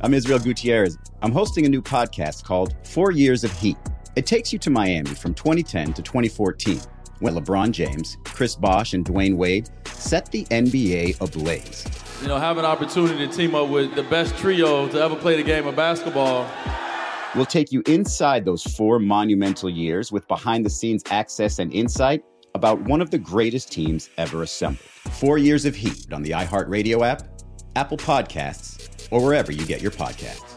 I'm Israel Gutierrez. I'm hosting a new podcast called 4 Years of Heat. It takes you to Miami from 2010 to 2014, when LeBron James, Chris Bosh, and Dwayne Wade set the NBA ablaze. You know, have an opportunity to team up with the best trio to ever play the game of basketball. We'll take you inside those 4 monumental years with behind-the-scenes access and insight about one of the greatest teams ever assembled. 4 Years of Heat on the iHeartRadio app, Apple Podcasts, or wherever you get your podcasts.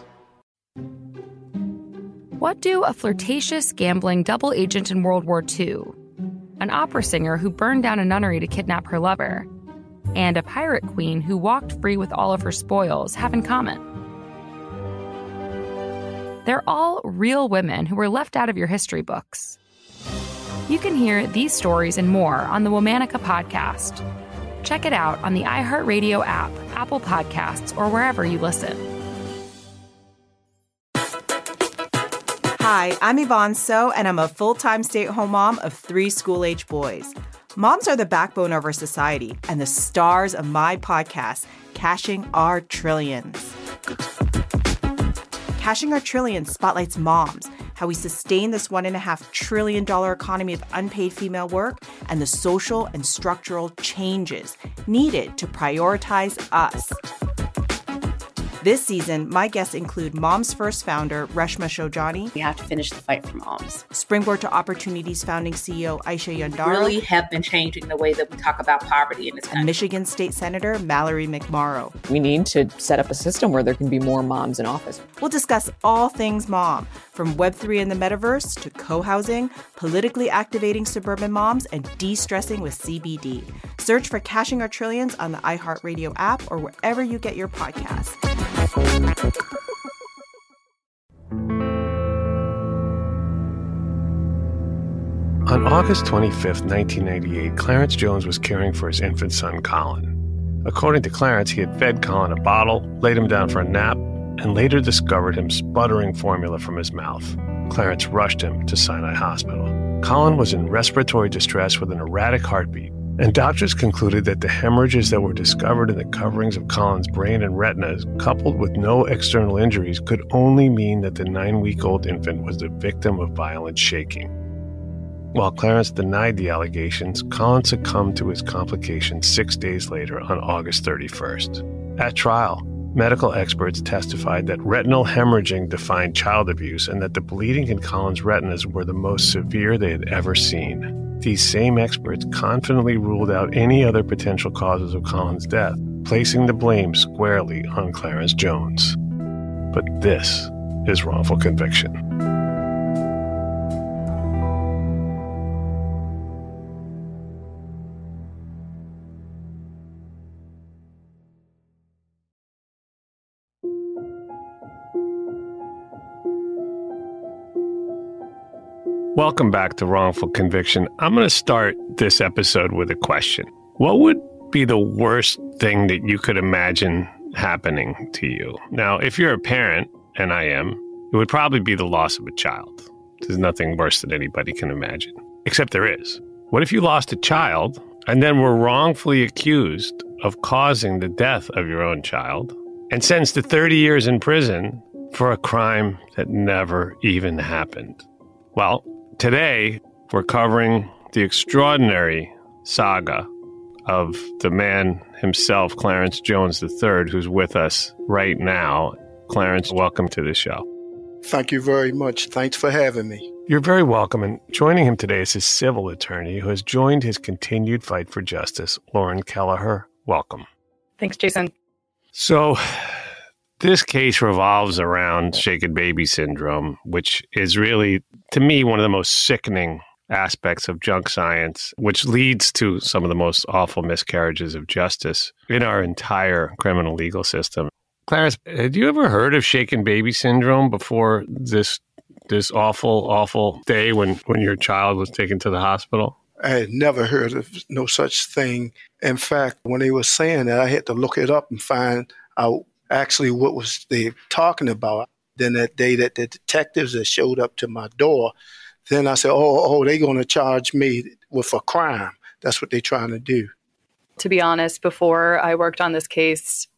What do a flirtatious, gambling double agent in World War II, an opera singer who burned down a nunnery to kidnap her lover, and a pirate queen who walked free with all of her spoils have in common? They're all real women who were left out of your history books. You can hear these stories and more on the Womanica podcast. Check it out on the iHeartRadio app, Apple Podcasts, or wherever you listen. Hi, I'm Yvonne So, and I'm a full-time stay-at-home mom of 3 school-age boys. Moms are the backbone of our society and the stars of my podcast, Cashing Our Trillions. Cashing Our Trillions spotlights moms, how we sustain this $1.5 trillion economy of unpaid female work, and the social and structural changes needed to prioritize us. This season, my guests include Moms First founder Reshma Shojani. We have to finish the fight for moms. Springboard to Opportunities founding CEO Aisha Yandaro. Really have been changing the way that we talk about poverty in this country. And Michigan State Senator Mallory McMorrow. We need to set up a system where there can be more moms in office. We'll discuss all things mom, from Web3 and the metaverse to co-housing, politically activating suburban moms, and de-stressing with CBD. Search for Cashing Our Trillions on the iHeartRadio app or wherever you get your podcasts. On August 25th, 1998, Clarence Jones was caring for his infant son, Colin. According to Clarence, he had fed Colin a bottle, laid him down for a nap, and later discovered him sputtering formula from his mouth. Clarence rushed him to Sinai Hospital. Colin was in respiratory distress with an erratic heartbeat, and doctors concluded that the hemorrhages that were discovered in the coverings of Colin's brain and retinas, coupled with no external injuries, could only mean that the 9-week-old infant was the victim of violent shaking. While Clarence denied the allegations, Colin succumbed to his complications 6 days later on August 31st. At trial, medical experts testified that retinal hemorrhaging defined child abuse and that the bleeding in Colin's retinas were the most severe they had ever seen. These same experts confidently ruled out any other potential causes of Colin's death, placing the blame squarely on Clarence Jones. But this is wrongful conviction. Welcome back to Wrongful Conviction. I'm going to start this episode with a question. What would be the worst thing that you could imagine happening to you? Now, if you're a parent, and I am, it would probably be the loss of a child. There's nothing worse than anybody can imagine. Except there is. What if you lost a child and then were wrongfully accused of causing the death of your own child and sentenced to 30 years in prison for a crime that never even happened? Well, today, we're covering the extraordinary saga of the man himself, Clarence Jones III, who's with us right now. Clarence, welcome to the show. Thank you very much. Thanks for having me. You're very welcome. And joining him today is his civil attorney who has joined his continued fight for justice, Lauren Kelleher. Welcome. Thanks, Jason. So this case revolves around shaken baby syndrome, which is really, to me, one of the most sickening aspects of junk science, which leads to some of the most awful miscarriages of justice in our entire criminal legal system. Clarence, had you ever heard of shaken baby syndrome before this awful, awful day when your child was taken to the hospital? I had never heard of no such thing. In fact, when they were saying that, I had to look it up and find out actually what was they talking about. Then that day that the detectives that showed up to my door, then I said, oh, they're going to charge me with a crime. That's what they're trying to do. To be honest, before I worked on this case,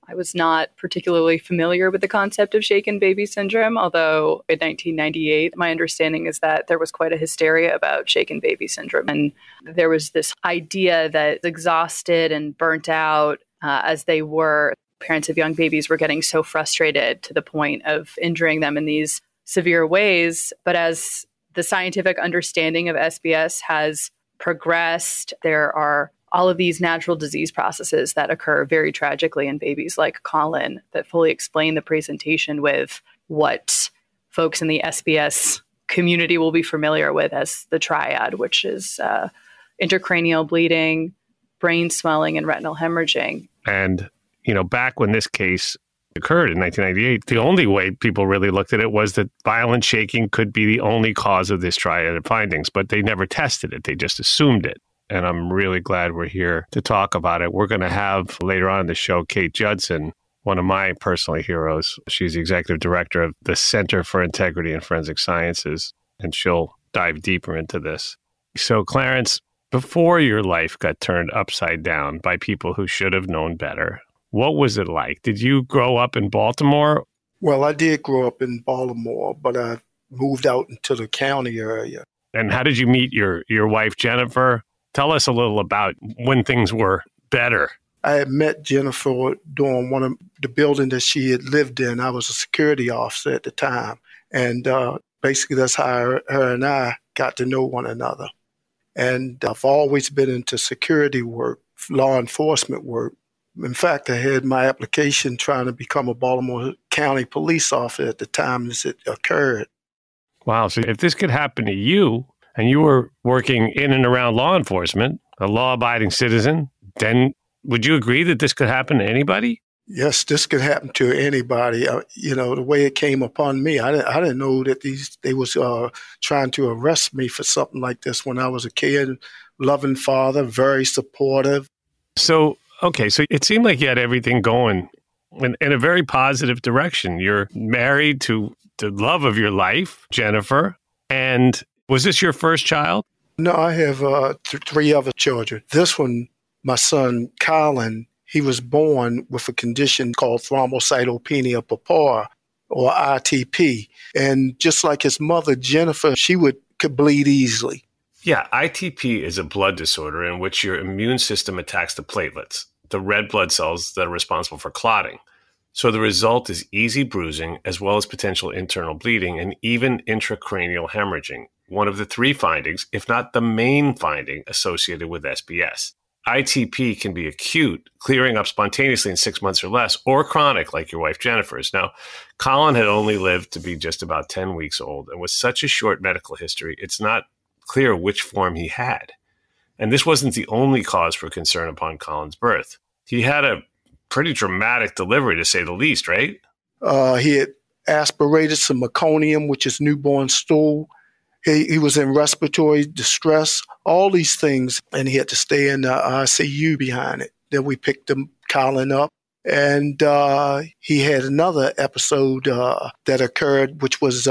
I was not particularly familiar with the concept of shaken baby syndrome, although in 1998, my understanding is that there was quite a hysteria about shaken baby syndrome. And there was this idea that exhausted and burnt out as they were, parents of young babies were getting so frustrated to the point of injuring them in these severe ways. But as the scientific understanding of SBS has progressed, there are all of these natural disease processes that occur very tragically in babies like Colin that fully explain the presentation with what folks in the SBS community will be familiar with as the triad, which is intracranial bleeding, brain swelling, and retinal hemorrhaging. And, back when this case occurred in 1998, the only way people really looked at it was that violent shaking could be the only cause of this triad findings, but they never tested it. They just assumed it. And I'm really glad we're here to talk about it. We're going to have later on in the show, Kate Judson, one of my personal heroes. She's the executive director of the Center for Integrity and Forensic Sciences, and she'll dive deeper into this. So, Clarence, before your life got turned upside down by people who should have known better, what was it like? Did you grow up in Baltimore? Well, I did grow up in Baltimore, but I moved out into the county area. And how did you meet your wife, Jennifer? Tell us a little about when things were better. I had met Jennifer during one of the buildings that she had lived in. I was a security officer at the time. And basically that's how her and I got to know one another. And I've always been into security work, law enforcement work. In fact, I had my application trying to become a Baltimore County police officer at the time as it occurred. Wow. So if this could happen to you, and you were working in and around law enforcement, a law-abiding citizen, then would you agree that this could happen to anybody? Yes, this could happen to anybody. The way it came upon me, I didn't know that they was trying to arrest me for something like this when I was a kid. Loving father, very supportive. So it seemed like you had everything going in a very positive direction. You're married to the love of your life, Jennifer, and was this your first child? No, I have three other children. This one, my son, Colin, he was born with a condition called thrombocytopenia purpura, or ITP. And just like his mother, Jennifer, she could bleed easily. Yeah, ITP is a blood disorder in which your immune system attacks the platelets, the red blood cells that are responsible for clotting. So the result is easy bruising, as well as potential internal bleeding and even intracranial hemorrhaging, one of the three findings, if not the main finding, associated with SBS. ITP can be acute, clearing up spontaneously in 6 months or less, or chronic, like your wife Jennifer's. Now, Colin had only lived to be just about 10 weeks old, and with such a short medical history, it's not clear which form he had. And this wasn't the only cause for concern upon Colin's birth. He had a pretty dramatic delivery, to say the least, right? He had aspirated some meconium, which is newborn stool. He was in respiratory distress, all these things, and he had to stay in the ICU behind it. Then we picked Colin up, and he had another episode that occurred, which was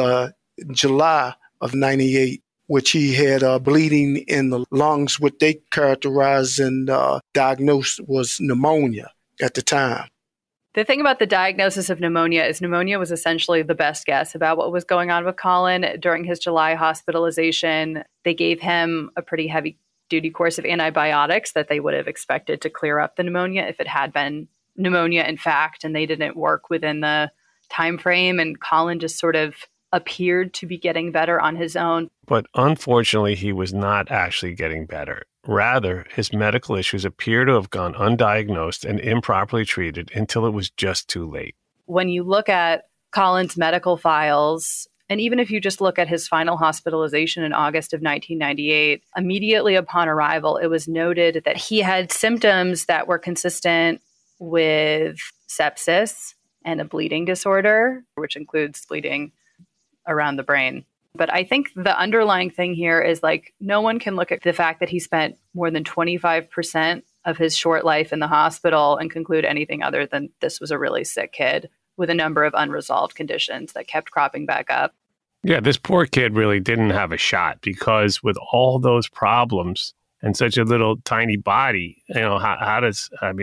July of 98, which he had bleeding in the lungs, what they characterized and diagnosed was pneumonia at the time. The thing about the diagnosis of pneumonia is pneumonia was essentially the best guess about what was going on with Colin. During his July hospitalization, they gave him a pretty heavy-duty course of antibiotics that they would have expected to clear up the pneumonia if it had been pneumonia, in fact, and they didn't work within the time frame. And Colin just sort of appeared to be getting better on his own. But unfortunately, he was not actually getting better. Rather, his medical issues appear to have gone undiagnosed and improperly treated until it was just too late. When you look at Colin's medical files, and even if you just look at his final hospitalization in August of 1998, immediately upon arrival, it was noted that he had symptoms that were consistent with sepsis and a bleeding disorder, which includes bleeding around the brain. But I think the underlying thing here is no one can look at the fact that he spent more than 25% of his short life in the hospital and conclude anything other than this was a really sick kid with a number of unresolved conditions that kept cropping back up. Yeah, this poor kid really didn't have a shot because with all those problems and such a little tiny body,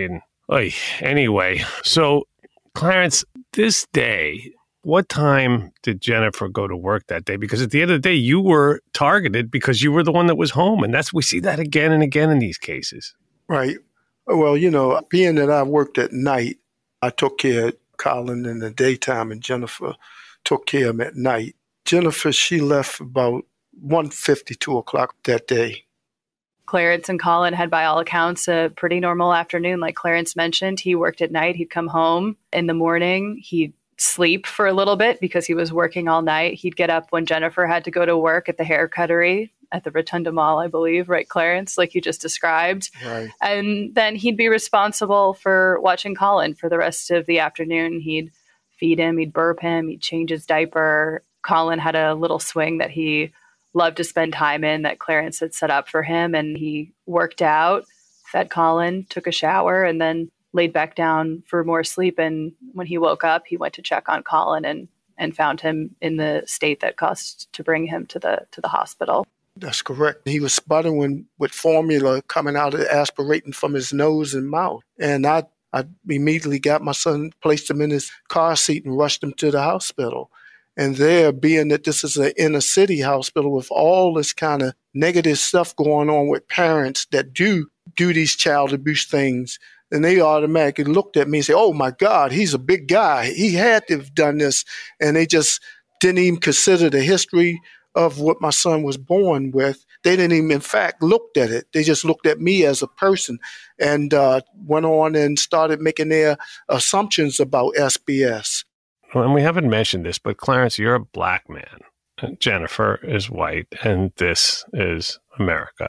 Oy. Anyway, so Clarence, this day, what time did Jennifer go to work that day? Because at the end of the day, you were targeted because you were the one that was home. And we see that again and again in these cases. Right. Well, being that I worked at night, I took care of Colin in the daytime and Jennifer took care of him at night. Jennifer, she left about 1:50, 2 o'clock that day. Clarence and Colin had, by all accounts, a pretty normal afternoon. Like Clarence mentioned, he worked at night. He'd come home in the morning. He'd sleep for a little bit because he was working all night. He'd get up when Jennifer had to go to work at the hair cuttery at the Rotunda Mall, I believe, right, Clarence, like you just described. Right. And then he'd be responsible for watching Colin for the rest of the afternoon. He'd feed him, he'd burp him, he'd change his diaper. Colin had a little swing that he loved to spend time in that Clarence had set up for him. And he worked out, fed Colin, took a shower, and then laid back down for more sleep. And when he woke up, he went to check on Colin and found him in the state that caused to bring him to the hospital. That's correct. He was sputtering with formula coming out, aspirating from his nose and mouth. And I immediately got my son, placed him in his car seat and rushed him to the hospital. And there, being that this is an inner city hospital with all this kind of negative stuff going on with parents that do these child abuse things, and they automatically looked at me and said, oh, my God, he's a big guy. He had to have done this. And they just didn't even consider the history of what my son was born with. They didn't even, in fact, looked at it. They just looked at me as a person and went on and started making their assumptions about SBS. Well, and we haven't mentioned this, but Clarence, you're a black man. Jennifer is white, and this is America.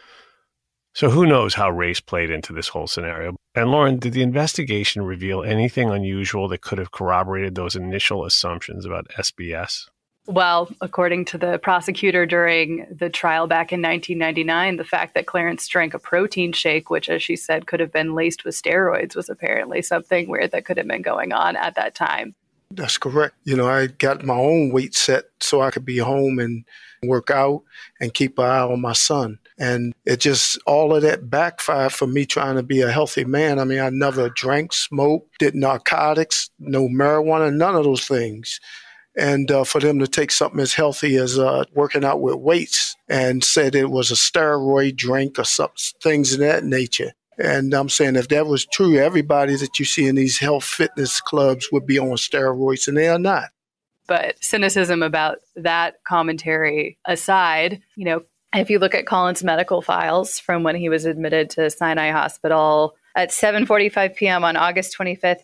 So who knows how race played into this whole scenario? And Lauren, did the investigation reveal anything unusual that could have corroborated those initial assumptions about SBS? Well, according to the prosecutor during the trial back in 1999, the fact that Clarence drank a protein shake, which, as she said, could have been laced with steroids, was apparently something weird that could have been going on at that time. That's correct. I got my own weight set so I could be home and work out and keep an eye on my son. And it just, all of that backfired for me trying to be a healthy man. I mean, I never drank, smoked, did narcotics, no marijuana, none of those things. And for them to take something as healthy as working out with weights and said it was a steroid drink or some things of that nature. And I'm saying if that was true, everybody that you see in these health fitness clubs would be on steroids, and they are not. But cynicism about that commentary aside, if you look at Colin's medical files from when he was admitted to Sinai Hospital at 7:45 p.m. on August 25th,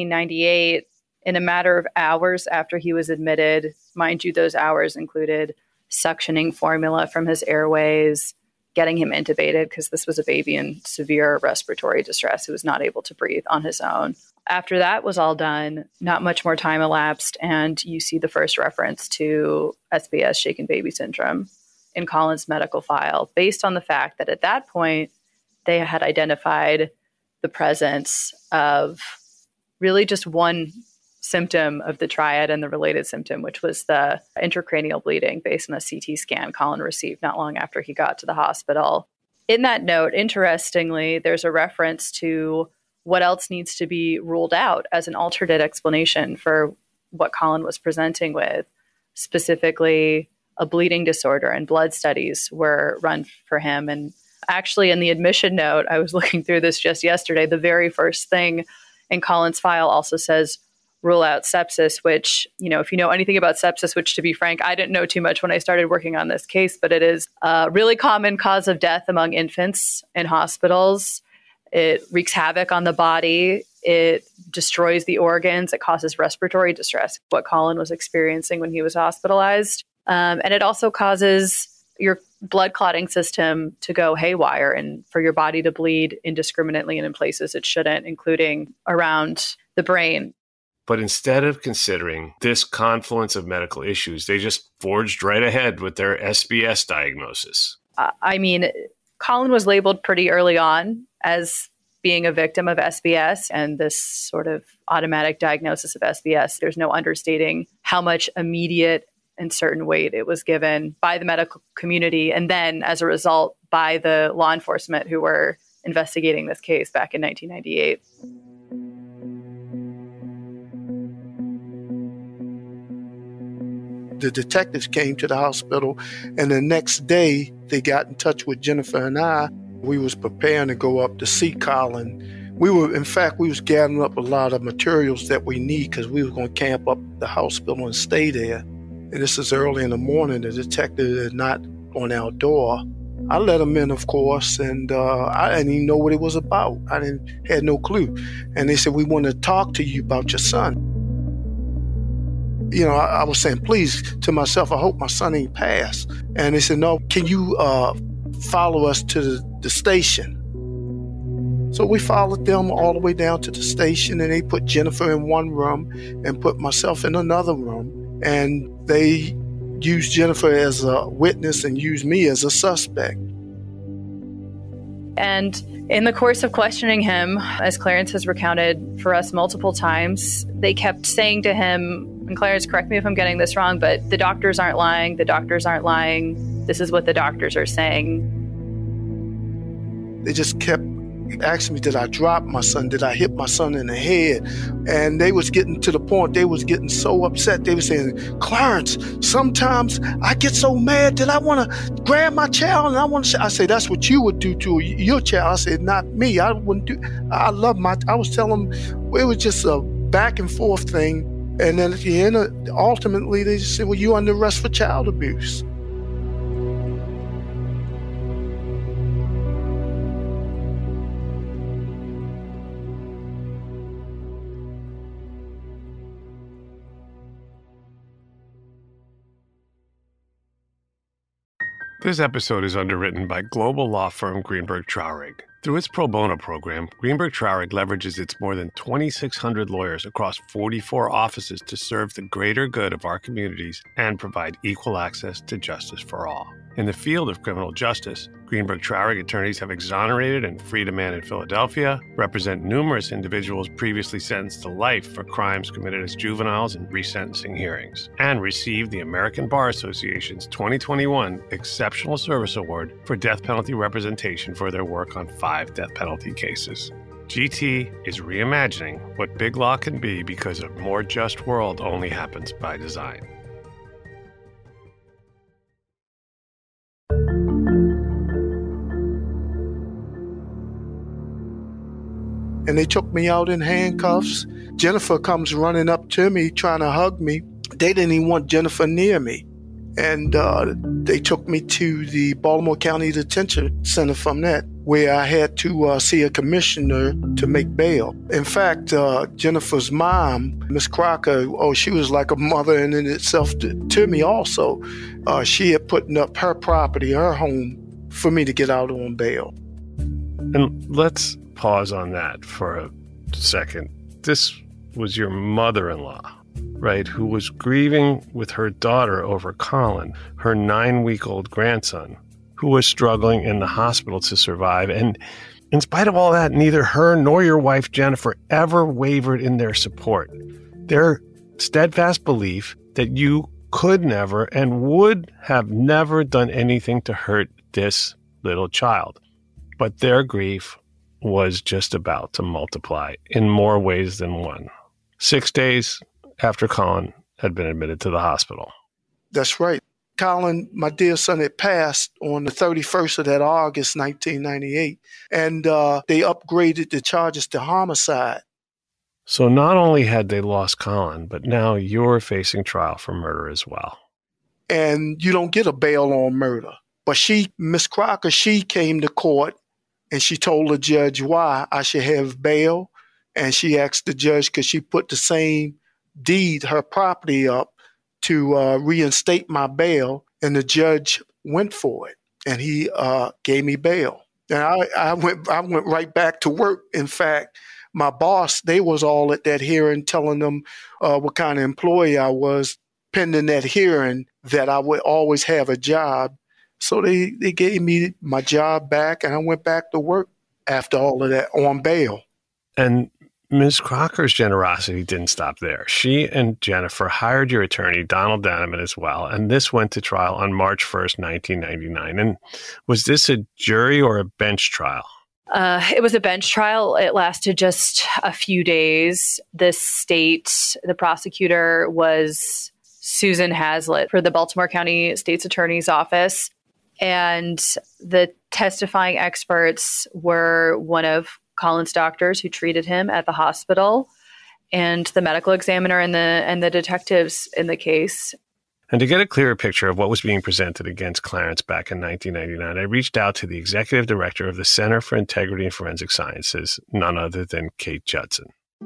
1998, in a matter of hours after he was admitted, mind you, those hours included suctioning formula from his airways, getting him intubated because this was a baby in severe respiratory distress who was not able to breathe on his own. After that was all done, not much more time elapsed, and you see the first reference to SBS, shaken baby syndrome, in Colin's medical file, based on the fact that at that point, they had identified the presence of really just one symptom of the triad and the related symptom, which was the intracranial bleeding based on a CT scan Colin received not long after he got to the hospital. In that note, interestingly, there's a reference to what else needs to be ruled out as an alternate explanation for what Colin was presenting with. Specifically, a bleeding disorder, and blood studies were run for him. And actually, in the admission note, I was looking through this just yesterday, the very first thing in Colin's file also says, rule out sepsis, which, if you know anything about sepsis, which to be frank, I didn't know too much when I started working on this case, but it is a really common cause of death among infants in hospitals. It wreaks havoc on the body. It destroys the organs. It causes respiratory distress, what Colin was experiencing when he was hospitalized. And it also causes your blood clotting system to go haywire and for your body to bleed indiscriminately and in places it shouldn't, including around the brain. But instead of considering this confluence of medical issues, they just forged right ahead with their SBS diagnosis. Colin was labeled pretty early on as being a victim of SBS, and this sort of automatic diagnosis of SBS, there's no understating how much immediate and certain weight it was given by the medical community, and then as a result by the law enforcement who were investigating this case back in 1998. The detectives came to the hospital, and the next day they got in touch with Jennifer and I. We was preparing to go up to see Colin. We was gathering up a lot of materials that we need because we were going to camp up at the hospital and stay there. And this is early in the morning. The detective is not on our door. I let him in, of course, and I didn't even know what it was about. Had no clue. And they said, "We want to talk to you about your son." You know, I was saying, please, to myself, I hope my son ain't passed. And they said, "No, can you follow us to the station?" So we followed them all the way down to the station, and they put Jennifer in one room and put myself in another room. And they used Jennifer as a witness and used me as a suspect. And in the course of questioning him, as Clarence has recounted for us multiple times, they kept saying to him, and Clarence, correct me if I'm getting this wrong, but the doctors aren't lying, the doctors aren't lying, this is what the doctors are saying. They just kept asking me, did I drop my son? Did I hit my son in the head? And they was getting to the point, they was getting so upset. They were saying, "Clarence, sometimes I get so mad that I want to grab my child and I want to." I say, "That's what you would do to your child." I said, "Not me. I wouldn't do." I was telling them, it was just a back and forth thing. And then at the end, ultimately, they just said, "Well, you're under arrest for child abuse." This episode is underwritten by global law firm Greenberg Traurig. Through its pro bono program, Greenberg Traurig leverages its more than 2,600 lawyers across 44 offices to serve the greater good of our communities and provide equal access to justice for all. In the field of criminal justice, Greenberg Traurig attorneys have exonerated and freed a man in Philadelphia, represent numerous individuals previously sentenced to life for crimes committed as juveniles in resentencing hearings, and received the American Bar Association's 2021 Exceptional Service Award for death penalty representation for their work on 5 death penalty cases. GT is reimagining what big law can be because a more just world only happens by design. And they took me out in handcuffs. Jennifer comes running up to me, trying to hug me. They didn't even want Jennifer near me. And they took me to the Baltimore County Detention Center from that, where I had to see a commissioner to make bail. In fact, Jennifer's mom, Miss Crocker, she was like a mother in itself to me also. She had put up her property, her home, for me to get out on bail. And let's pause on that for a second. This was your mother-in-law, right, who was grieving with her daughter over Colin, her 9-week-old grandson, who was struggling in the hospital to survive. And in spite of all that, neither her nor your wife, Jennifer, ever wavered in their support. Their steadfast belief that you could never and would have never done anything to hurt this little child. But their grief was just about to multiply in more ways than one. 6 days after Colin had been admitted to the hospital. That's right. Colin, my dear son, had passed on the 31st of that August, 1998, and they upgraded the charges to homicide. So not only had they lost Colin, but now you're facing trial for murder as well. And you don't get a bail on murder. But Miss Crocker, she came to court and she told the judge why I should have bail. And she asked the judge, because she put the same deed, her property up, to reinstate my bail. And the judge went for it. And he gave me bail. And I went right back to work. In fact, my boss, they was all at that hearing telling them what kind of employee I was, pending that hearing, that I would always have a job. So they gave me my job back, and I went back to work after all of that on bail. And Ms. Crocker's generosity didn't stop there. She and Jennifer hired your attorney, Donald Danneman, as well, and this went to trial on March 1st, 1999. And was this a jury or a bench trial? It was a bench trial. It lasted just a few days. The prosecutor was Susan Haslett for the Baltimore County State's Attorney's Office. And the testifying experts were one of Colin's doctors who treated him at the hospital and the medical examiner and the detectives in the case. And to get a clearer picture of what was being presented against Clarence back in 1999, I reached out to the executive director of the Center for Integrity and Forensic Sciences, none other than Kate Judson.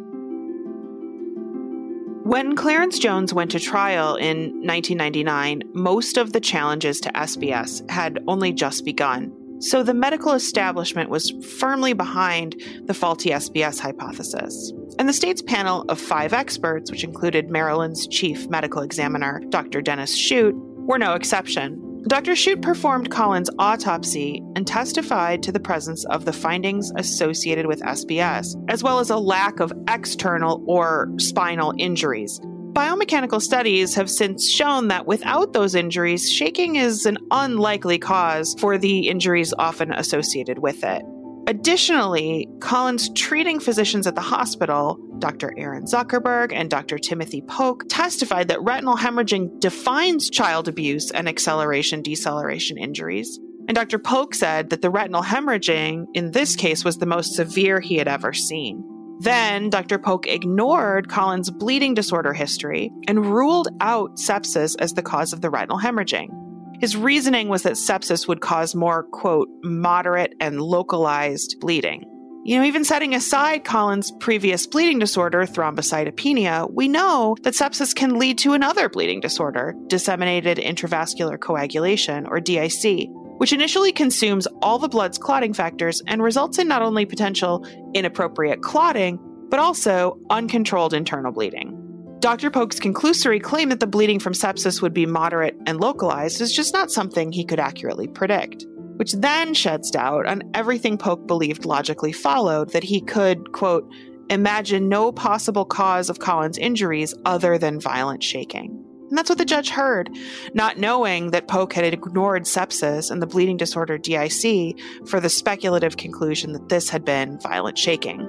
When Clarence Jones went to trial in 1999, most of the challenges to SBS had only just begun. So the medical establishment was firmly behind the faulty SBS hypothesis. And the state's panel of 5 experts, which included Maryland's chief medical examiner, Dr. Dennis Shute, were no exception. Dr. Shute performed Colin's autopsy and testified to the presence of the findings associated with SBS, as well as a lack of external or spinal injuries. Biomechanical studies have since shown that without those injuries, shaking is an unlikely cause for the injuries often associated with it. Additionally, Colin's treating physicians at the hospital, Dr. Aaron Zuckerberg and Dr. Timothy Polk, testified that retinal hemorrhaging defines child abuse and acceleration-deceleration injuries. And Dr. Polk said that the retinal hemorrhaging in this case was the most severe he had ever seen. Then, Dr. Polk ignored Colin's bleeding disorder history and ruled out sepsis as the cause of the retinal hemorrhaging. His reasoning was that sepsis would cause more, quote, moderate and localized bleeding. Even setting aside Colin's previous bleeding disorder, thrombocytopenia, we know that sepsis can lead to another bleeding disorder, disseminated intravascular coagulation, or DIC, which initially consumes all the blood's clotting factors and results in not only potential inappropriate clotting, but also uncontrolled internal bleeding. Dr. Polk's conclusory claim that the bleeding from sepsis would be moderate and localized is just not something he could accurately predict, which then sheds doubt on everything Polk believed logically followed, that he could, quote, imagine no possible cause of Colin's injuries other than violent shaking. And that's what the judge heard, not knowing that Polk had ignored sepsis and the bleeding disorder DIC for the speculative conclusion that this had been violent shaking.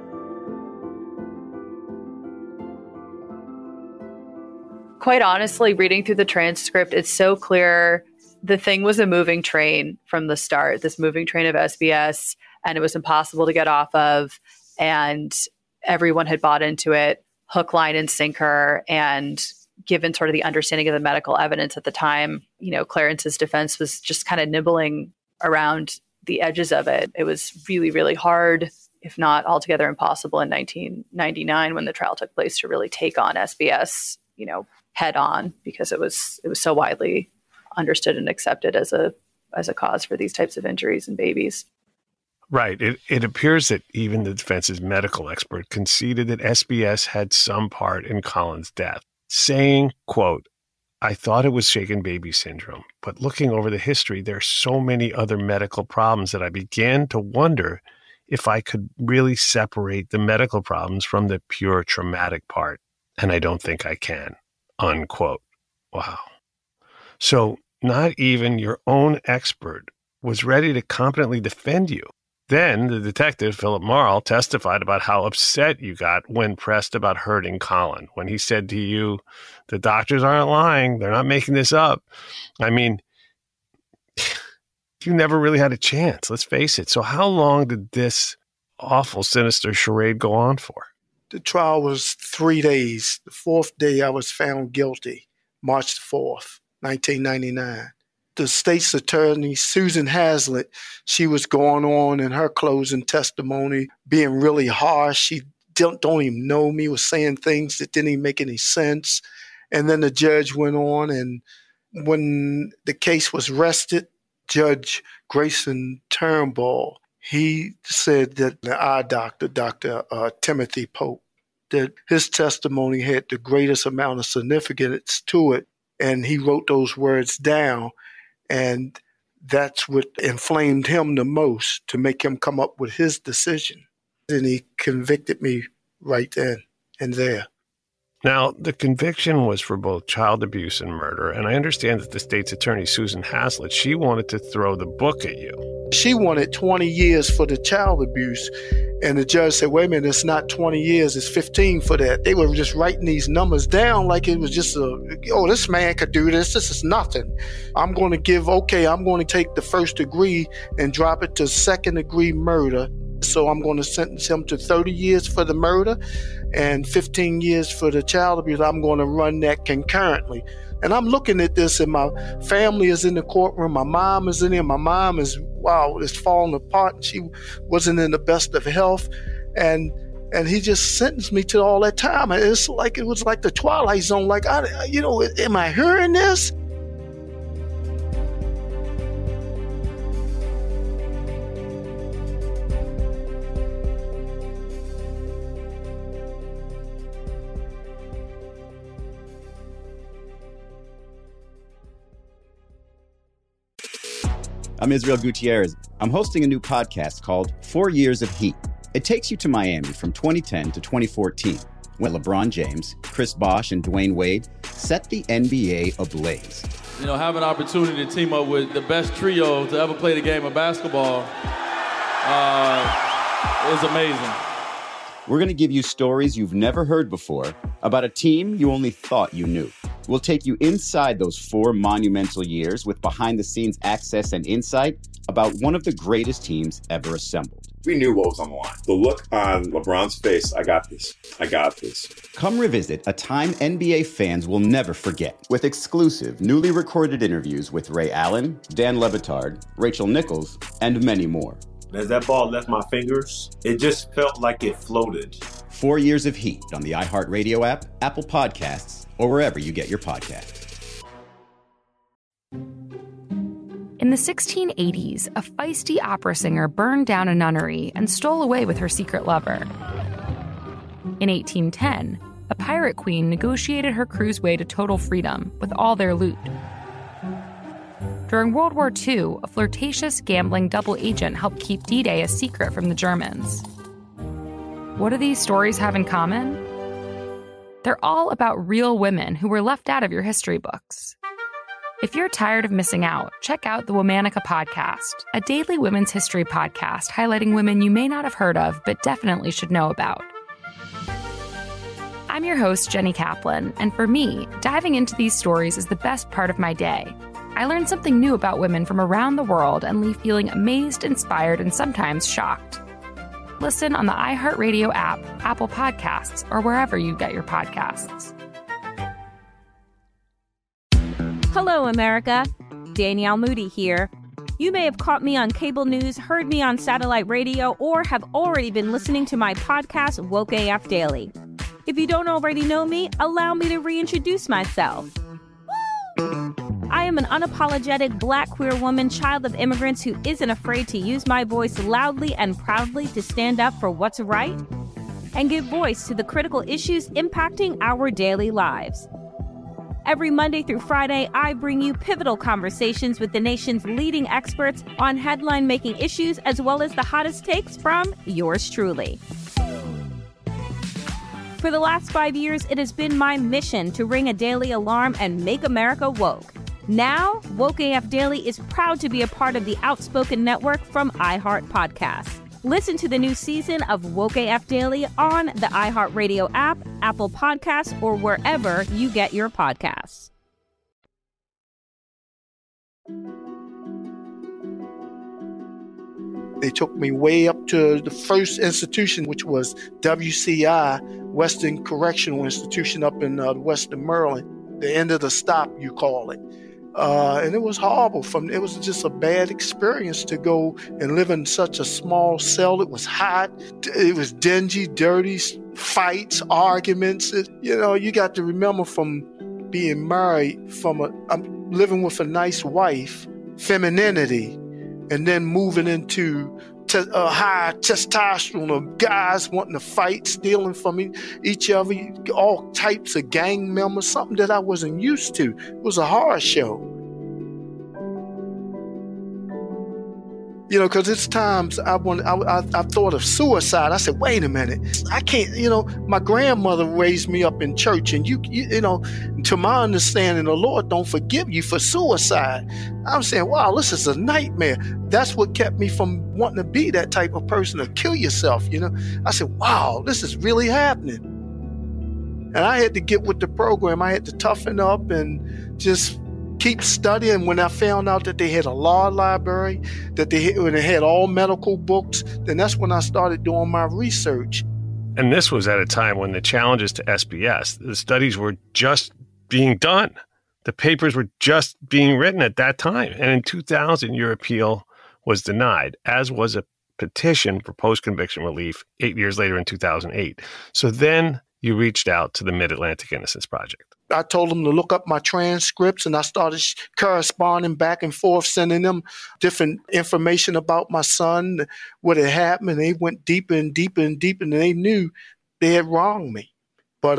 Quite honestly, reading through the transcript, it's so clear the thing was a moving train from the start, this moving train of SBS, and it was impossible to get off of, and everyone had bought into it, hook, line, and sinker, and given sort of the understanding of the medical evidence at the time, Clarence's defense was just kind of nibbling around the edges of it. It was really, really hard, if not altogether impossible in 1999 when the trial took place, to really take on SBS, head on, because it was so widely understood and accepted as a cause for these types of injuries in babies. Right. It appears that even the defense's medical expert conceded that SBS had some part in Colin's death, saying, quote, I thought it was shaken baby syndrome, but looking over the history, there are so many other medical problems that I began to wonder if I could really separate the medical problems from the pure traumatic part. And I don't think I can, unquote. Wow. So not even your own expert was ready to competently defend you. Then the detective, Philip Marl, testified about how upset you got when pressed about hurting Colin, when he said to you, the doctors aren't lying, they're not making this up. I mean, you never really had a chance, let's face it. So how long did this awful, sinister charade go on for? The trial was 3 days. The 4th day I was found guilty, March 4th, 1999. The state's attorney, Susan Haslett, she was going on in her closing testimony, being really harsh. She don't even know me, was saying things that didn't even make any sense. And then the judge went on, and when the case was rested, Judge Grayson Turnbull, he said that the eye doctor, Dr. Timothy Polk, that his testimony had the greatest amount of significance to it, and he wrote those words down. And that's what inflamed him the most, to make him come up with his decision. And he convicted me right then and there. Now, the conviction was for both child abuse and murder, and I understand that the state's attorney, Susan Haslett, she wanted to throw the book at you. She wanted 20 years for the child abuse, and the judge said, wait a minute, it's not 20 years, it's 15 for that. They were just writing these numbers down like it was just this man could do this is nothing. I'm going to take the first degree and drop it to second degree murder. So I'm going to sentence him to 30 years for the murder and 15 years for the child abuse. I'm going to run that concurrently. And I'm looking at this, and my family is in the courtroom. My mom is in there. My mom is falling apart, and she wasn't in the best of health. And he just sentenced me to all that time. And it was like the Twilight Zone. Like, am I hearing this? I'm Israel Gutierrez. I'm hosting a new podcast called 4 Years of Heat. It takes you to Miami from 2010 to 2014, when LeBron James, Chris Bosh, and Dwayne Wade set the NBA ablaze. Have an opportunity to team up with the best trio to ever play the game of basketball is amazing. We're going to give you stories you've never heard before about a team you only thought you knew. We'll take you inside those 4 monumental years with behind-the-scenes access and insight about one of the greatest teams ever assembled. We knew what was on the line. The look on LeBron's face, I got this. Come revisit a time NBA fans will never forget with exclusive, newly recorded interviews with Ray Allen, Dan Le Batard, Rachel Nichols, and many more. As that ball left my fingers, it just felt like it floated. 4 Years of Heat on the iHeartRadio app, Apple Podcasts, or wherever you get your podcasts. In the 1680s, a feisty opera singer burned down a nunnery and stole away with her secret lover. In 1810, a pirate queen negotiated her crew's way to total freedom with all their loot. During World War II, a flirtatious, gambling double agent helped keep D-Day a secret from the Germans. What do these stories have in common? They're all about real women who were left out of your history books. If you're tired of missing out, check out the Womanica Podcast, a daily women's history podcast highlighting women you may not have heard of but definitely should know about. I'm your host, Jenny Kaplan, and for me, diving into these stories is the best part of my day. I learn something new about women from around the world and leave feeling amazed, inspired, and sometimes shocked. Listen on the iHeartRadio app, Apple Podcasts, or wherever you get your podcasts. Hello, America. Danielle Moody here. You may have caught me on cable news, heard me on satellite radio, or have already been listening to my podcast, Woke AF Daily. If you don't already know me, allow me to reintroduce myself. I am an unapologetic Black queer woman, child of immigrants who isn't afraid to use my voice loudly and proudly to stand up for what's right and give voice to the critical issues impacting our daily lives. Every Monday through Friday, I bring you pivotal conversations with the nation's leading experts on headline-making issues as well as the hottest takes from yours truly. For the last 5 years, it has been my mission to ring a daily alarm and make America woke. Now, Woke AF Daily is proud to be a part of the Outspoken Network from iHeart Podcasts. Listen to the new season of Woke AF Daily on the iHeartRadio app, Apple Podcasts, or wherever you get your podcasts. They took me way up to the first institution, which was WCI, Western Correctional Institution up in Western Maryland. The end of the stop, you call it. And it was horrible. It was just a bad experience to go and live in such a small cell. It was hot. It was dingy, dirty, fights, arguments. You got to remember from being married, I'm living with a nice wife, femininity, and then moving into high testosterone of guys wanting to fight, stealing from each other, all types of gang members, something that I wasn't used to. It was a horror show. Because it's times I thought of suicide. I said, wait a minute, I can't, my grandmother raised me up in church, and to my understanding, the Lord don't forgive you for suicide. I'm saying, wow, this is a nightmare. That's what kept me from wanting to be that type of person to kill yourself, I said, wow, this is really happening. And I had to get with the program. I had to toughen up and just keep studying. When I found out that they had a law library, that they had all medical books, then that's when I started doing my research. And this was at a time when the challenges to SBS, the studies were just being done. The papers were just being written at that time. And in 2000, your appeal was denied, as was a petition for post-conviction relief 8 years later in 2008. So then you reached out to the Mid-Atlantic Innocence Project. I told them to look up my transcripts, and I started corresponding back and forth, sending them different information about my son, what had happened. And they went deeper and deeper and deeper, and they knew they had wronged me. But,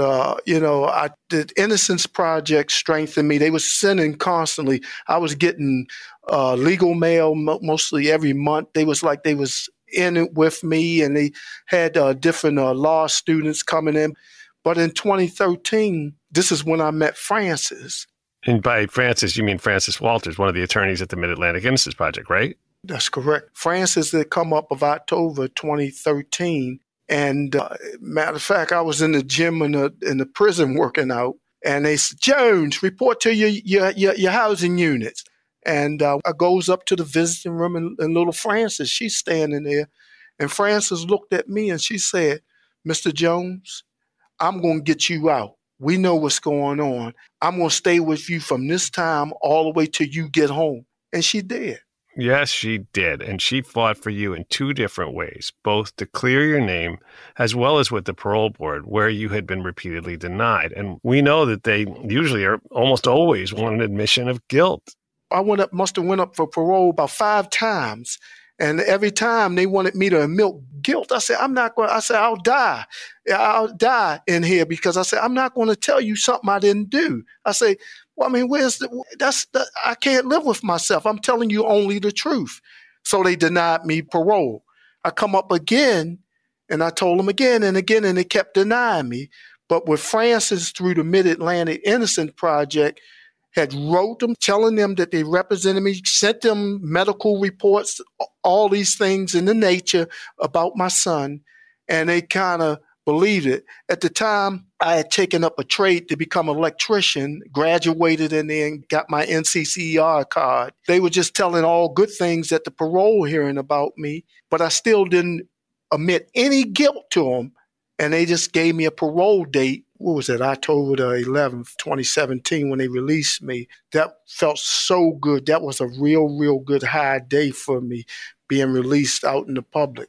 the Innocence Project strengthened me. They were sending constantly. I was getting legal mail mostly every month. They was in it with me, and they had different law students coming in. But in 2013, this is when I met Francis. And by Francis, you mean Francis Walters, one of the attorneys at the Mid-Atlantic Innocence Project, right? That's correct. Francis had come up of October 2013. And matter of fact, I was in the gym in the prison working out, and they said, Jones, report to your housing units. And I goes up to the visiting room, and little Francis, she's standing there. And Francis looked at me and she said, Mr. Jones, I'm going to get you out. We know what's going on. I'm going to stay with you from this time all the way till you get home. And she did. Yes, she did. And she fought for you in two different ways, both to clear your name as well as with the parole board, where you had been repeatedly denied. And we know that they usually are almost always want an admission of guilt. I must have went up for parole about 5 times. And every time they wanted me to admit guilt, I said, I'm not going to. I said, I'll die. I'll die in here, because I said, I'm not going to tell you something I didn't do. I say, well, I mean, I can't live with myself. I'm telling you only the truth. So they denied me parole. I come up again, and I told them again and again, and they kept denying me. But with Francis, through the Mid-Atlantic Innocence Project, had wrote them, telling them that they represented me, sent them medical reports, all these things in the nature about my son, and they kind of believed it. At the time, I had taken up a trade to become an electrician, graduated, and then got my NCCER card. They were just telling all good things at the parole hearing about me, but I still didn't admit any guilt to them, and they just gave me a parole date. What was it, October the 11th, 2017, when they released me. That felt so good. That was a real, real good high day for me, being released out in the public.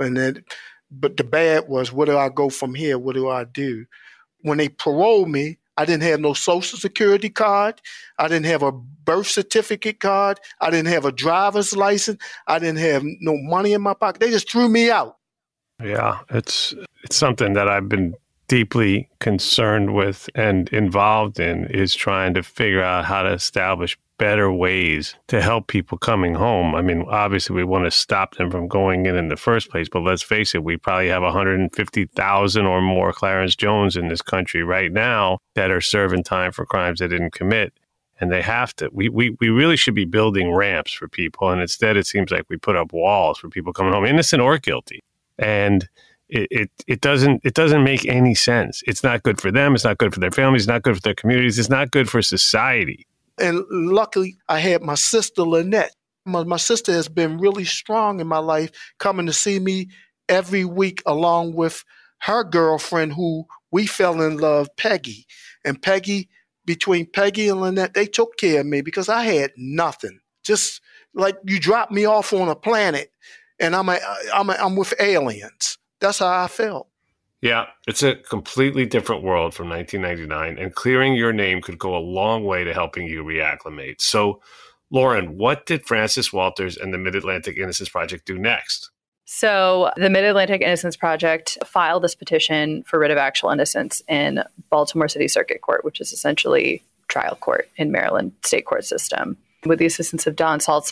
But the bad was, where do I go from here? What do I do? When they paroled me, I didn't have no Social Security card. I didn't have a birth certificate card. I didn't have a driver's license. I didn't have no money in my pocket. They just threw me out. Yeah, it's something that I've been deeply concerned with and involved in, is trying to figure out how to establish better ways to help people coming home. I mean, obviously we want to stop them from going in the first place, but let's face it, we probably have 150,000 or more Clarence Jones in this country right now that are serving time for crimes they didn't commit. And they have to. We really should be building ramps for people. And instead, it seems like we put up walls for people coming home, innocent or guilty. And it doesn't make any sense. It's not good for them. It's not good for their families. It's not good for their communities. It's not good for society. And luckily, I had my sister, Lynette. My sister has been really strong in my life, coming to see me every week, along with her girlfriend, who we fell in love, Peggy. And Peggy, between Peggy and Lynette, they took care of me because I had nothing. Just like you dropped me off on a planet, and I'm with aliens. That's how I felt. Yeah, it's a completely different world from 1999, and clearing your name could go a long way to helping you reacclimate. So, Lauren, what did Francis Walters and the Mid-Atlantic Innocence Project do next? So the Mid-Atlantic Innocence Project filed this petition for writ of actual innocence in Baltimore City Circuit Court, which is essentially trial court in Maryland state court system. With the assistance of Don Saltzman,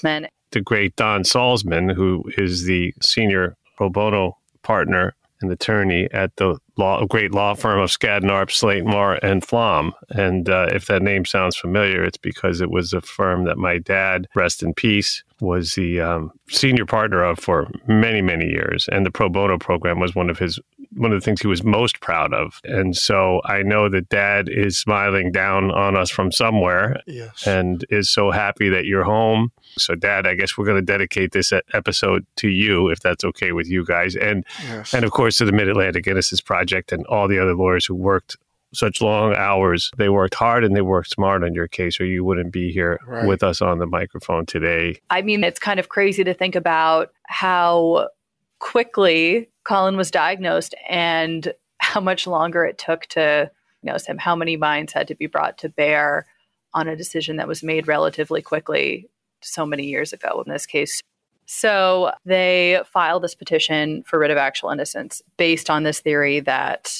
the great Don Salzman, who is the senior pro bono partner and attorney at the great law firm of Skadden Arps, Slate Moore and Flom. And if that name sounds familiar, it's because it was a firm that my dad, rest in peace, was the senior partner of for many, many years. And the pro bono program was one of the things he was most proud of. And so I know that Dad is smiling down on us from somewhere. Yes. And is so happy that you're home. So Dad, I guess we're going to dedicate this episode to you, if that's okay with you guys. And Yes. and of course to the Mid-Atlantic Innocence Project and all the other lawyers who worked such long hours. They worked hard and they worked smart on your case, or you wouldn't be here with us on the microphone today. I mean, it's kind of crazy to think about how quickly Colin was diagnosed and how much longer it took to diagnose him, how many minds had to be brought to bear on a decision that was made relatively quickly so many years ago in this case. So they filed this petition for writ of actual innocence based on this theory that,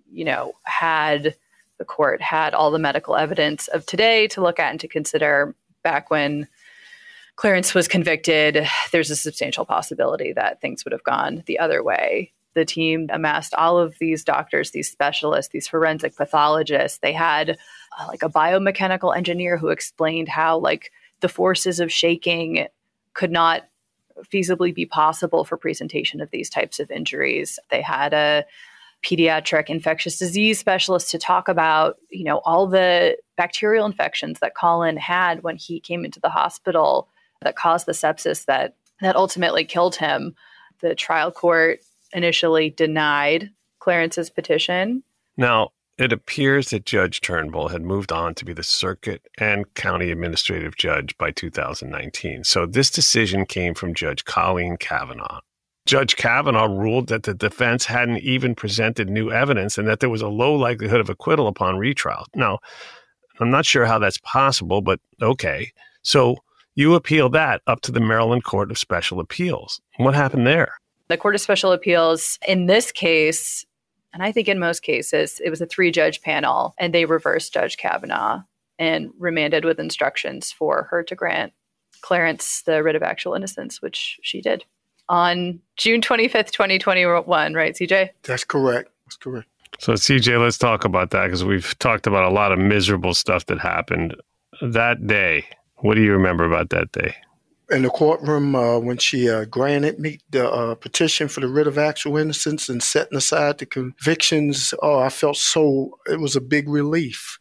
had the court had all the medical evidence of today to look at and to consider back when Clarence was convicted, there's a substantial possibility that things would have gone the other way. The team amassed all of these doctors, these specialists, these forensic pathologists. They had a biomechanical engineer who explained how the forces of shaking could not feasibly be possible for presentation of these types of injuries. They had a pediatric infectious disease specialist to talk about, all the bacterial infections that Colin had when he came into the hospital that caused the sepsis that ultimately killed him. The trial court initially denied Clarence's petition. Now, it appears that Judge Turnbull had moved on to be the circuit and county administrative judge by 2019. So this decision came from Judge Colleen Kavanaugh. Judge Kavanaugh ruled that the defense hadn't even presented new evidence and that there was a low likelihood of acquittal upon retrial. Now, I'm not sure how that's possible, but okay. So you appeal that up to the Maryland Court of Special Appeals. What happened there? The Court of Special Appeals, in this case, and I think in most cases, it was a 3-judge panel, and they reversed Judge Kavanaugh and remanded with instructions for her to grant Clarence the writ of actual innocence, which she did on June 25th, 2021, right, CJ? That's correct. That's correct. So, CJ, let's talk about that because we've talked about a lot of miserable stuff that happened that day. What do you remember about that day? In the courtroom, when she granted me the petition for the writ of actual innocence and setting aside the convictions, I felt it was a big relief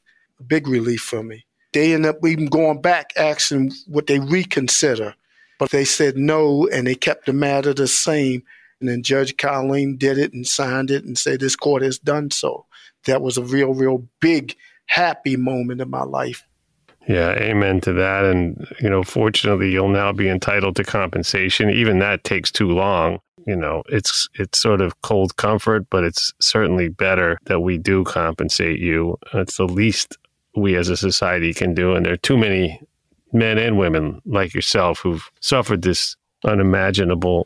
for me. They ended up even going back asking would they reconsider, but they said no, and they kept the matter the same. And then Judge Colleen did it and signed it and said this court has done so. That was a real, real big, happy moment in my life. Yeah, amen to that. And, fortunately, you'll now be entitled to compensation. Even that takes too long. It's sort of cold comfort, but it's certainly better that we do compensate you. It's the least we as a society can do. And there are too many men and women like yourself who've suffered this unimaginable,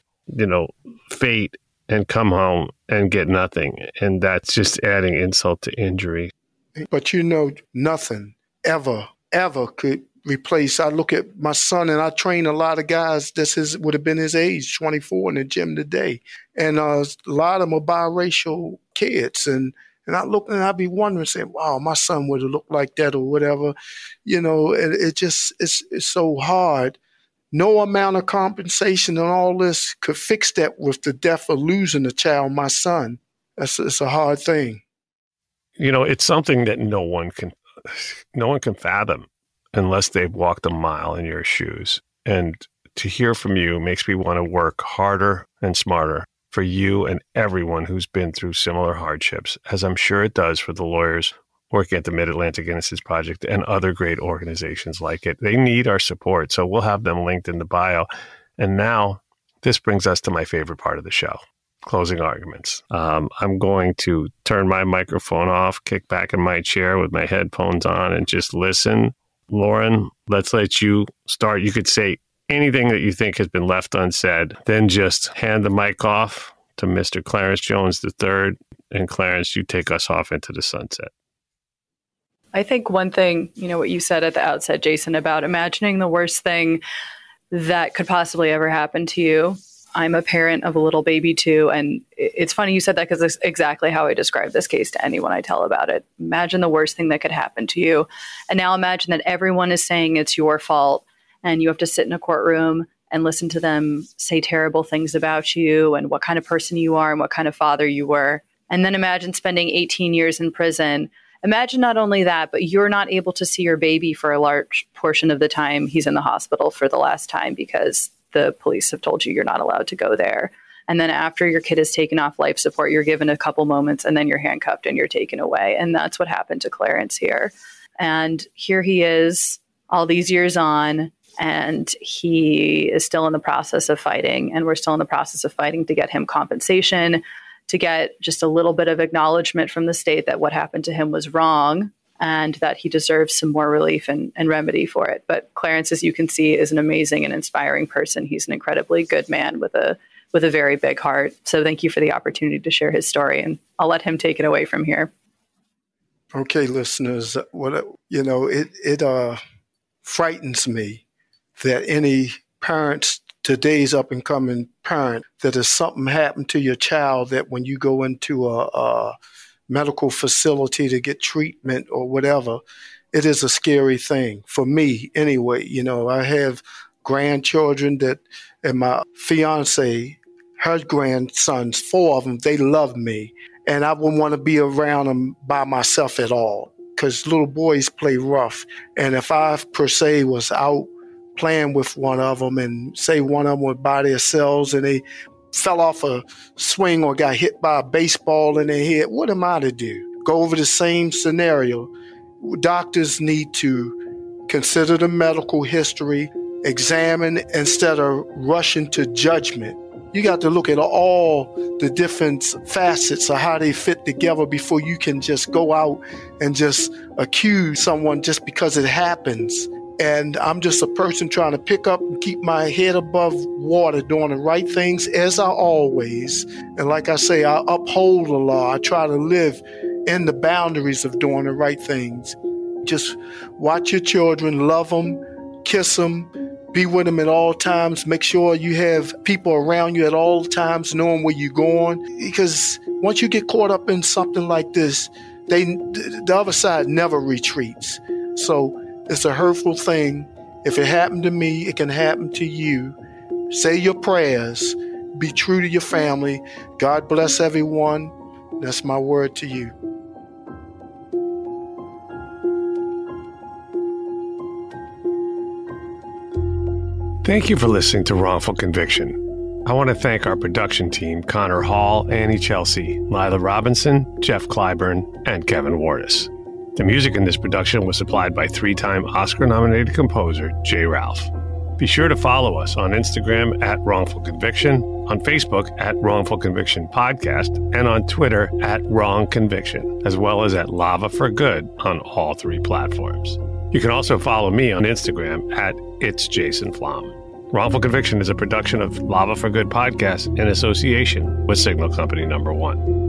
fate and come home and get nothing. And that's just adding insult to injury. But nothing ever could replace. I look at my son and I train a lot of guys would have been his age, 24 in the gym today. And a lot of them are biracial kids. And I look and I'd be wondering, saying, wow, my son would have looked like that or whatever. It's so hard. No amount of compensation and all this could fix that with the death of losing a child, my son. It's a hard thing. It's something that no one can fathom unless they've walked a mile in your shoes. And to hear from you makes me want to work harder and smarter for you and everyone who's been through similar hardships, as I'm sure it does for the lawyers working at the Mid-Atlantic Innocence Project and other great organizations like it. They need our support, so we'll have them linked in the bio. And now this brings us to my favorite part of the show, closing arguments. I'm going to turn my microphone off, kick back in my chair with my headphones on, and just listen. Lauren, let's let you start. You could say anything that you think has been left unsaid, then just hand the mic off to Mr. Clarence Jones III. And Clarence, you take us off into the sunset. I think one thing, what you said at the outset, Jason, about imagining the worst thing, that could possibly ever happen to you. I'm a parent of a little baby too. And it's funny you said that because it's exactly how I describe this case to anyone I tell about it. Imagine the worst thing that could happen to you. And now imagine that everyone is saying it's your fault and you have to sit in a courtroom and listen to them say terrible things about you and what kind of person you are and what kind of father you were. And then imagine spending 18 years in prison. Imagine not only that, but you're not able to see your baby for a large portion of the time he's in the hospital for the last time because the police have told you you're not allowed to go there. And then after your kid is taken off life support, you're given a couple moments and then you're handcuffed and you're taken away. And that's what happened to Clarence here. And here he is all these years on, and he is still in the process of fighting. And we're still in the process of fighting to get him compensation, to get just a little bit of acknowledgement from the state that what happened to him was wrong and that he deserves some more relief and remedy for it. But Clarence, as you can see, is an amazing and inspiring person. He's an incredibly good man with a very big heart. So thank you for the opportunity to share his story, and I'll let him take it away from here. Okay, listeners, it frightens me that any parents, today's up-and-coming parent, that if something happened to your child, that when you go into a medical facility to get treatment or whatever, it is a scary thing for me anyway. I have grandchildren and my fiance, her grandsons, 4 of them, they love me. And I wouldn't want to be around them by myself at all because little boys play rough. And if I, per se, was out playing with one of them and say one of them was by themselves and they fell off a swing or got hit by a baseball in their head, what am I to do? Go over the same scenario. Doctors need to consider the medical history, examine instead of rushing to judgment. You got to look at all the different facets of how they fit together before you can just go out and just accuse someone just because it happens. And I'm just a person trying to pick up and keep my head above water, doing the right things as I always. And like I say, I uphold the law. I try to live in the boundaries of doing the right things. Just watch your children, love them, kiss them, be with them at all times. Make sure you have people around you at all times knowing where you're going. Because once you get caught up in something like this, the other side never retreats. So it's a hurtful thing. If it happened to me, it can happen to you. Say your prayers. Be true to your family. God bless everyone. That's my word to you. Thank you for listening to Wrongful Conviction. I want to thank our production team, Connor Hall, Annie Chelsea, Lila Robinson, Jeff Clyburn, and Kevin Wardis. The music in this production was supplied by 3-time Oscar-nominated composer Jay Ralph. Be sure to follow us on Instagram at Wrongful Conviction, on Facebook at Wrongful Conviction Podcast, and on Twitter at Wrong Conviction, as well as at Lava for Good on all 3 platforms. You can also follow me on Instagram at It's Jason Flom. Wrongful Conviction is a production of Lava for Good Podcast in association with Signal Company No. 1.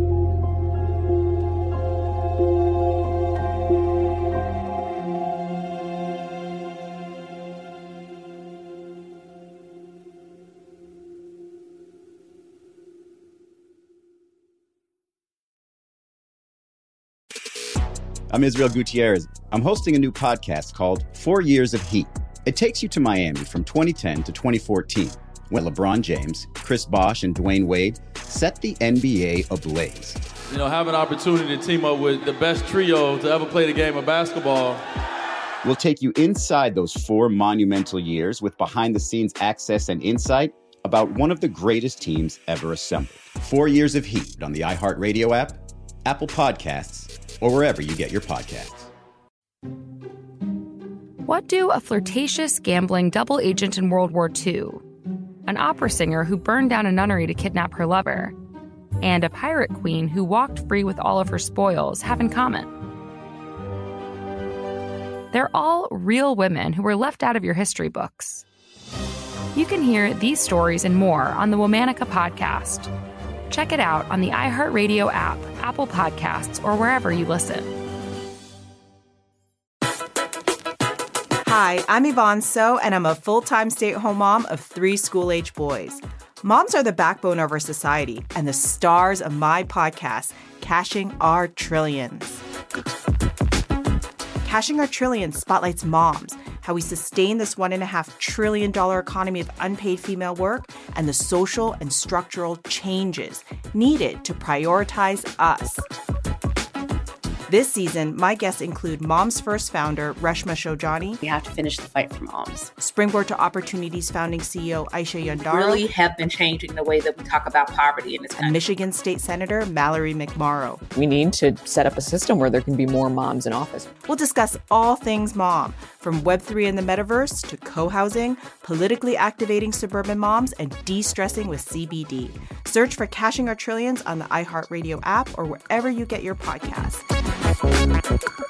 I'm Israel Gutierrez. I'm hosting a new podcast called 4 Years of Heat. It takes you to Miami from 2010 to 2014, when LeBron James, Chris Bosh, and Dwayne Wade set the NBA ablaze. Have an opportunity to team up with the best trio to ever play the game of basketball. We'll take you inside those 4 monumental years with behind-the-scenes access and insight about one of the greatest teams ever assembled. 4 Years of Heat on the iHeartRadio app, Apple Podcasts, or wherever you get your podcasts. What do a flirtatious, gambling double agent in World War II, an opera singer who burned down a nunnery to kidnap her lover, and a pirate queen who walked free with all of her spoils have in common? They're all real women who were left out of your history books. You can hear these stories and more on the Womanica podcast. Check it out on the iHeartRadio app, Apple Podcasts, or wherever you listen. Hi, I'm Yvonne So, and I'm a full-time stay-at-home mom of 3 school-age boys. Moms are the backbone of our society and the stars of my podcast, Cashing Our Trillions. Cashing Our Trillions spotlights moms, how we sustain this $1.5 trillion economy of unpaid female work, and the social and structural changes needed to prioritize us. This season, my guests include Moms First founder Reshma Shojani. We have to finish the fight for moms. Springboard to Opportunities founding CEO Aisha Yandara. Really have been changing the way that we talk about poverty in this country. And Michigan State Senator Mallory McMorrow. We need to set up a system where there can be more moms in office. We'll discuss all things mom, from Web3 and the metaverse to co-housing, politically activating suburban moms, and de-stressing with CBD. Search for Cashing Our Trillions on the iHeartRadio app or wherever you get your podcasts.